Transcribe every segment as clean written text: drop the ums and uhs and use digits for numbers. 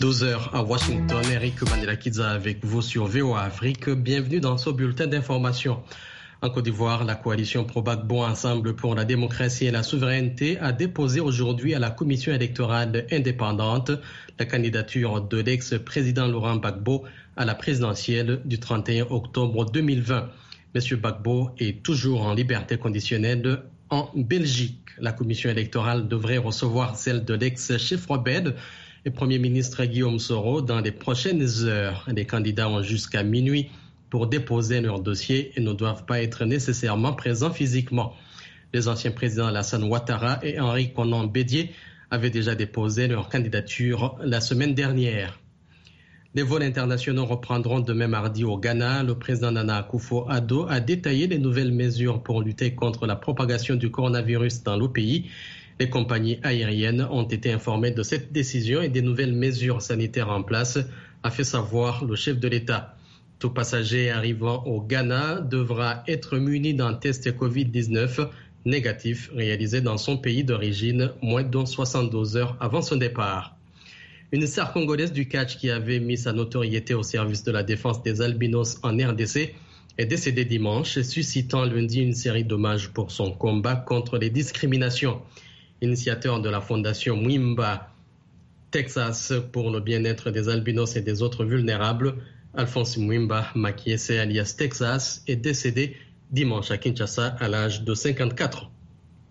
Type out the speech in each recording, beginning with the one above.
12 heures à Washington, Eric Mandelakidza avec vous sur VOA Afrique. Bienvenue dans ce bulletin d'information. En Côte d'Ivoire, la coalition Pro-Gbagbo Ensemble pour la démocratie et la souveraineté a déposé aujourd'hui à la commission électorale indépendante la candidature de l'ex-président Laurent Gbagbo à la présidentielle du 31 octobre 2020. Monsieur Gbagbo est toujours en liberté conditionnelle en Belgique. La commission électorale devrait recevoir celle de l'ex-chef rebelle et Premier ministre Guillaume Soro dans les prochaines heures. Les candidats ont jusqu'à minuit pour déposer leur dossier et ne doivent pas être nécessairement présents physiquement. Les anciens présidents Alassane Ouattara et Henri Konan Bédié avaient déjà déposé leur candidature la semaine dernière. Les vols internationaux reprendront demain mardi au Ghana. Le président Nana Akufo-Addo a détaillé les nouvelles mesures pour lutter contre la propagation du coronavirus dans le pays. Les compagnies aériennes ont été informées de cette décision et des nouvelles mesures sanitaires en place, a fait savoir le chef de l'État. Tout passager arrivant au Ghana devra être muni d'un test Covid-19 négatif réalisé dans son pays d'origine moins de 72 heures avant son départ. Une star congolaise du catch qui avait mis sa notoriété au service de la défense des albinos en RDC est décédée dimanche, suscitant lundi une série d'hommages pour son combat contre les discriminations. Initiateur de la fondation Mwimba Texas pour le bien-être des albinos et des autres vulnérables, Alphonse Mwimba Makiese alias Texas est décédé dimanche à Kinshasa à l'âge de 54 ans.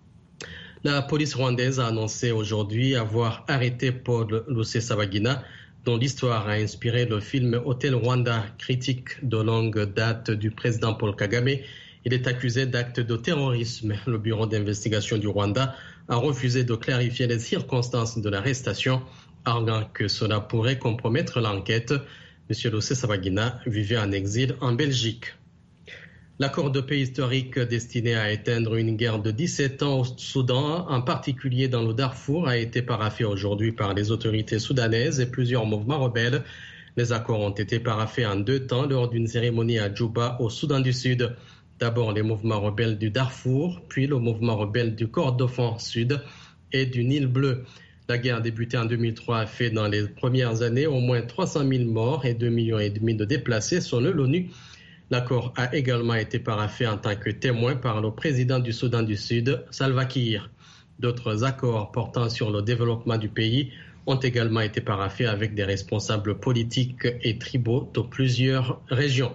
La police rwandaise a annoncé aujourd'hui avoir arrêté Paul Rusesabagina, dont l'histoire a inspiré le film Hôtel Rwanda, critique de longue date du président Paul Kagame. Il est accusé d'actes de terrorisme. Le bureau d'investigation du Rwanda a refusé de clarifier les circonstances de l'arrestation, arguant que cela pourrait compromettre l'enquête. M. Rusesabagina vivait en exil en Belgique. L'accord de paix historique destiné à éteindre une guerre de 17 ans au Soudan, en particulier dans le Darfour, a été paraphé aujourd'hui par les autorités soudanaises et plusieurs mouvements rebelles. Les accords ont été paraphés en 2 temps lors d'une cérémonie à Djouba, au Soudan du Sud. D'abord les mouvements rebelles du Darfour, puis le mouvement rebelle du Kordofan Sud et du Nil Bleu. La guerre débutée en 2003 a fait dans les premières années au moins 300 000 morts et 2,5 millions de déplacés selon l'ONU. L'accord a également été paraphé en tant que témoin par le président du Soudan du Sud, Salva Kiir. D'autres accords portant sur le développement du pays ont également été paraphés avec des responsables politiques et tribaux de plusieurs régions.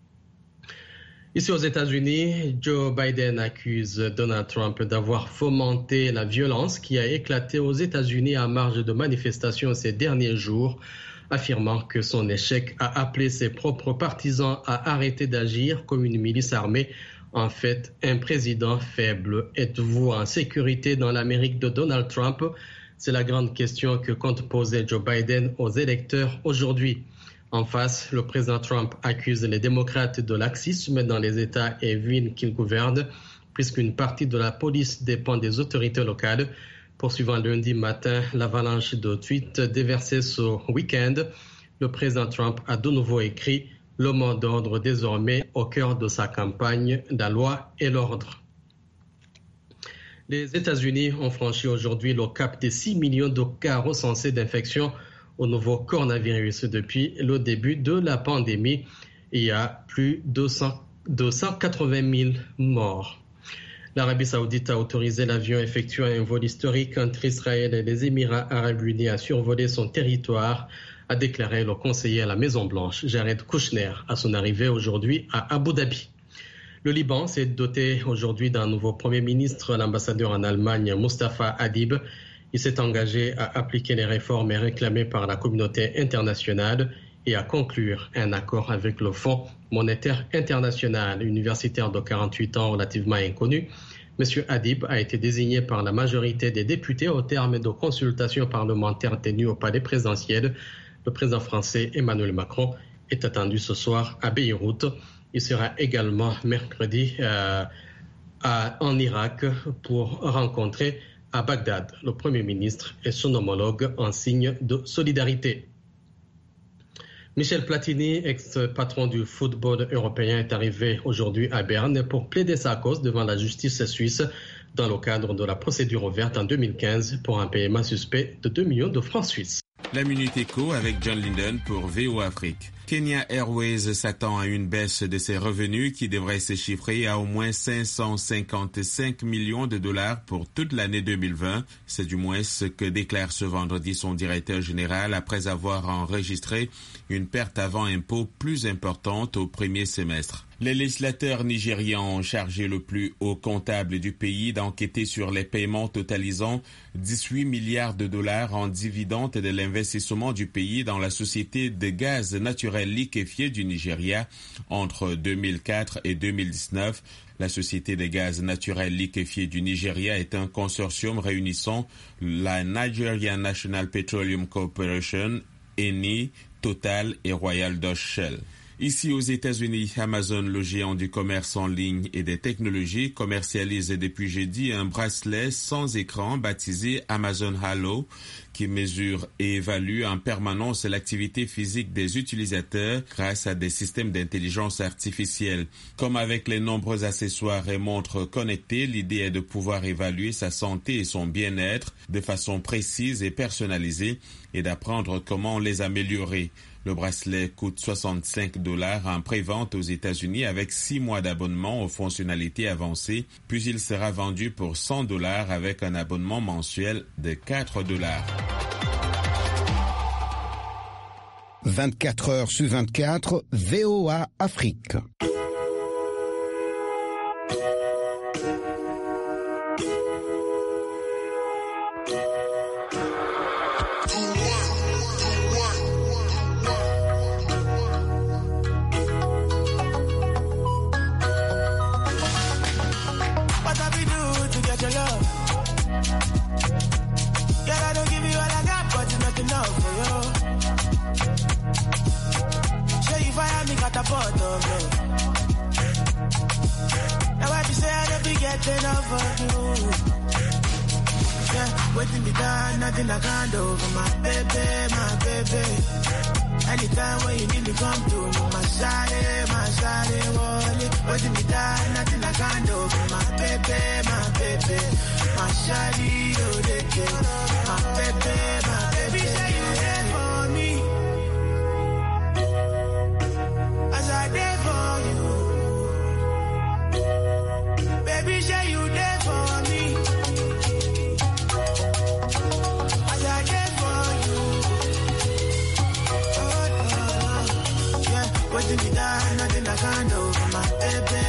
Ici aux États-Unis, Joe Biden accuse Donald Trump d'avoir fomenté la violence qui a éclaté aux États-Unis en marge de manifestations ces derniers jours, affirmant que son échec a appelé ses propres partisans à arrêter d'agir comme une milice armée. En fait, un président faible. Êtes-vous en sécurité dans l'Amérique de Donald Trump? C'est la grande question que compte poser Joe Biden aux électeurs aujourd'hui. En face, le président Trump accuse les démocrates de laxisme dans les États et villes qu'il gouverne, puisqu'une partie de la police dépend des autorités locales. Poursuivant lundi matin l'avalanche de tweets déversés ce week-end, le président Trump a de nouveau écrit « Le mot d'ordre désormais au cœur de sa campagne, la loi et l'ordre ». Les États-Unis ont franchi aujourd'hui le cap des 6 millions de cas recensés d'infection au nouveau coronavirus depuis le début de la pandémie. Il y a plus de 180 000 morts. L'Arabie saoudite a autorisé l'avion effectuant un vol historique entre Israël et les Émirats arabes unis à survoler son territoire, a déclaré le conseiller à la Maison-Blanche, Jared Kushner, à son arrivée aujourd'hui à Abu Dhabi. Le Liban s'est doté aujourd'hui d'un nouveau Premier ministre, l'ambassadeur en Allemagne, Mustafa Hadib. Il s'est engagé à appliquer les réformes réclamées par la communauté internationale et à conclure un accord avec le Fonds monétaire international. Universitaire de 48 ans relativement inconnu, M. Hadib a été désigné par la majorité des députés au terme de consultations parlementaires tenues au palais présidentiel. Le président français Emmanuel Macron est attendu ce soir à Beyrouth. Il sera également mercredi en Irak pour rencontrer à Bagdad le Premier ministre et son homologue en signe de solidarité. Michel Platini, ex-patron du football européen, est arrivé aujourd'hui à Berne pour plaider sa cause devant la justice suisse dans le cadre de la procédure ouverte en 2015 pour un paiement suspect de 2 millions de francs suisses. La Minute Éco avec John Linden pour VOA Afrique. Kenya Airways s'attend à une baisse de ses revenus qui devrait se chiffrer à au moins 555 millions de dollars pour toute l'année 2020. C'est du moins ce que déclare ce vendredi son directeur général après avoir enregistré une perte avant impôt plus importante au premier semestre. Les législateurs nigérians ont chargé le plus haut comptable du pays d'enquêter sur les paiements totalisant 18 milliards de dollars en dividendes de l'investissement du pays dans la société de gaz naturel liquéfié du Nigeria entre 2004 et 2019. La société de gaz naturel liquéfié du Nigeria est un consortium réunissant la Nigerian National Petroleum Corporation, Eni, Total et Royal Dutch Shell. Ici aux États-Unis, Amazon, le géant du commerce en ligne et des technologies, commercialise depuis jeudi un bracelet sans écran baptisé Amazon Halo qui mesure et évalue en permanence l'activité physique des utilisateurs grâce à des systèmes d'intelligence artificielle. Comme avec les nombreux accessoires et montres connectées, l'idée est de pouvoir évaluer sa santé et son bien-être de façon précise et personnalisée et d'apprendre comment les améliorer. Le bracelet coûte $65 en pré-vente aux États-Unis avec 6 mois d'abonnement aux fonctionnalités avancées, puis il sera vendu pour $100 avec un abonnement mensuel de $4. 24 heures sur 24, VOA Afrique. Waiting me down, nothing I can't do for my baby, my baby. Anytime when you need me, come to me, my shawty, wallet. Waiting me down, nothing I can't do for my baby, my shawty, oh, they care. My baby, say you there for me. As I there for you, baby, say you there for me. Waiting me down, nothing I can't do for my baby,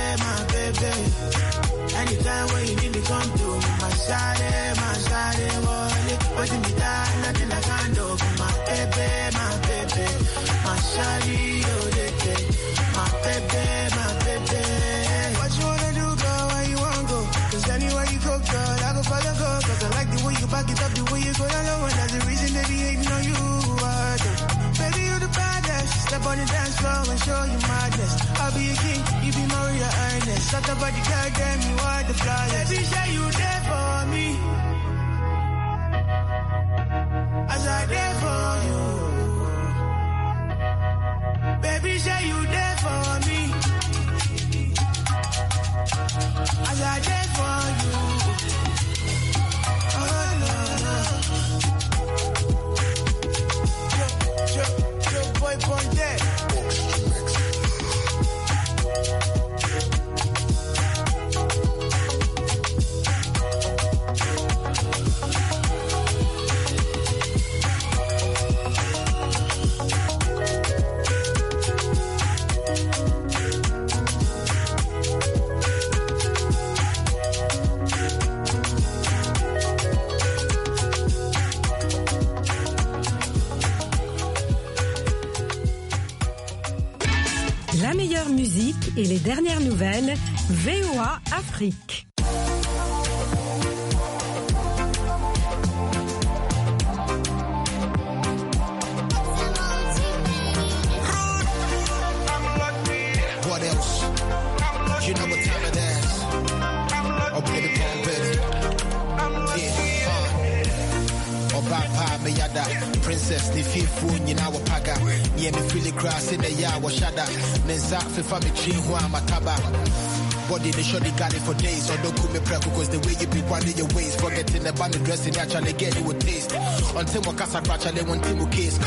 Anytime when you need me, come to me, my shawty, wallet. Waiting me down, nothing I can't do for my baby, my shawty, oh, they care. My baby, What you wanna do, girl, where you wanna go? Cause anywhere you go, girl, I go follow, go. Cause I like the way you back it up, the way you go down low. And that's the reason they be hating on you, baby, you the baddest. Step on the dance floor and show you madness. I'll be a king, you be Maria Ernest. Talk about the girl, damn, you are the flyest. Baby, say you there for me. As I there for you. Baby, say you there for me. As I there for you. Oh, no. Your boy born dead. La meilleure musique et les dernières nouvelles, VOA Afrique. What else? You know what time it is. Oh, baby, Obapa me yada, princess ni fifu nyina wapaga. Nye me feel grass in the ya washada. Menza fifa me chi hua mataba. body, they surely got it for days. So don't call me prep because the way you be winding your waist. Forgetting the band dressing, actually get you a taste. Until my casa crash, I want Timo case.